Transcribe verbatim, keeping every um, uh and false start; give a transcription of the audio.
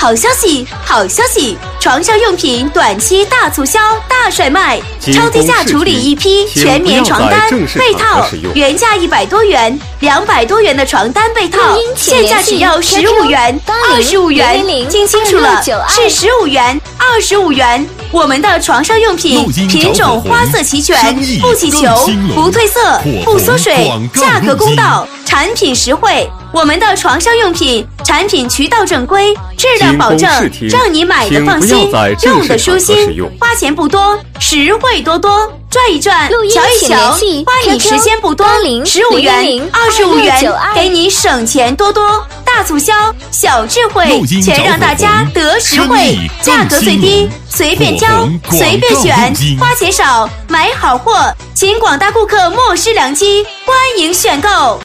好消息，好消息！床上用品短期大促销大甩卖，超低价处理一批全棉床单、被套，原价一百多元，两百多元的床单被套，现价只要十五元、二十五元，听清楚了，是十五元、二十五元。我们的床上用品品种花色齐全，不起球，不褪色，不缩水，价格公道，产品实惠。我们的床上用品产品渠道正规，质量保证，让你买的放心，用的舒心，花钱不多，实惠多多。转一转，瞧一瞧，花你时间不多，十五元、二十五元，给你省钱多多。大促销，小智慧，全让大家得实惠，价格最低，随便挑，随便选，花钱少，买好货，请广大顾客莫失良机，欢迎选购。